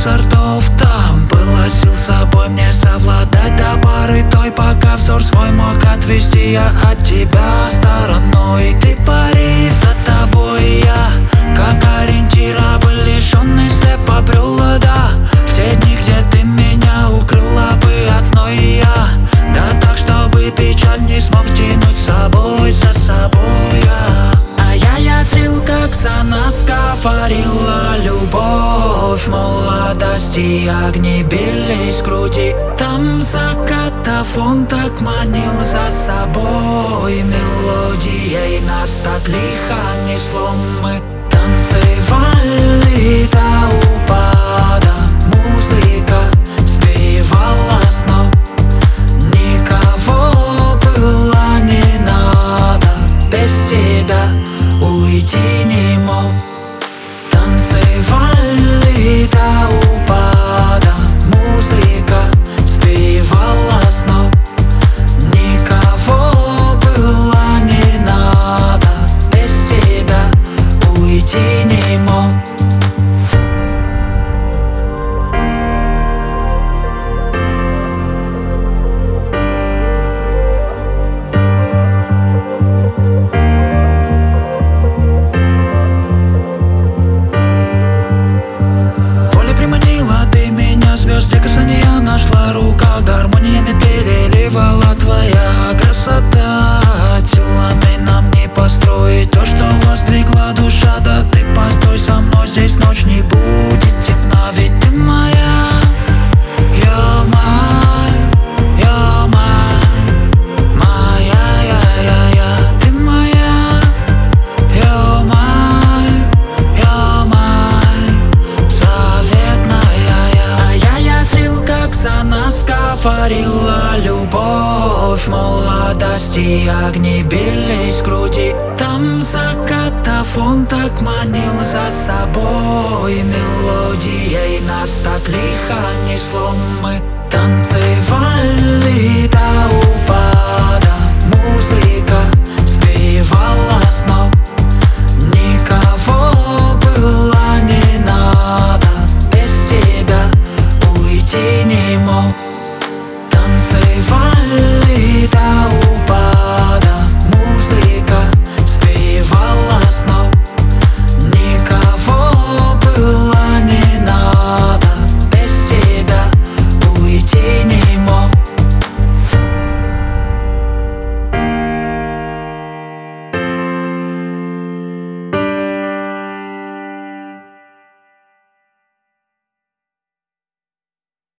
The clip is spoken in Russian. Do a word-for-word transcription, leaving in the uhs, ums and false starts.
сортов. Там было сил с собой мне совладать до поры той, пока взор свой мог отвести я от тебя стороной. Ты пари, за тобой я, как ориентир, был лишённый, слепо брел, да, в те дни, где ты меня укрыла бы от зноя я. Да так, чтобы печаль не смог тянуть с собой, за собой я. А я, я зрел, как за нас говорила любовь молодости, огни бились в груди. Там закатов он так манил за собой мелодией, нас так лихо несло. Мы танцевали до упада, музыка сбивала с ног. Никого было не надо, без тебя уйти не мог. Танцевали до упада, музыка сбивала с ног. Никого было не надо, без тебя уйти не мог. Звезд, касания нашла рука, гармониями переливала твоя красота. Телами нам не построить то, что воздвигла душа. Да ты постой со мной, здесь ночь не будет темна, ведь ты моя. You're mine, you're mine, моя, я, я, я. Ты моя. You're mine, you're mine, заветная я. А я, я зрел, как за нас говорила любовь молодости, огни бились в груди. Там закатов он так манил за собой мелодией, нас так лихо несло. Мы танцевали до упада, музыка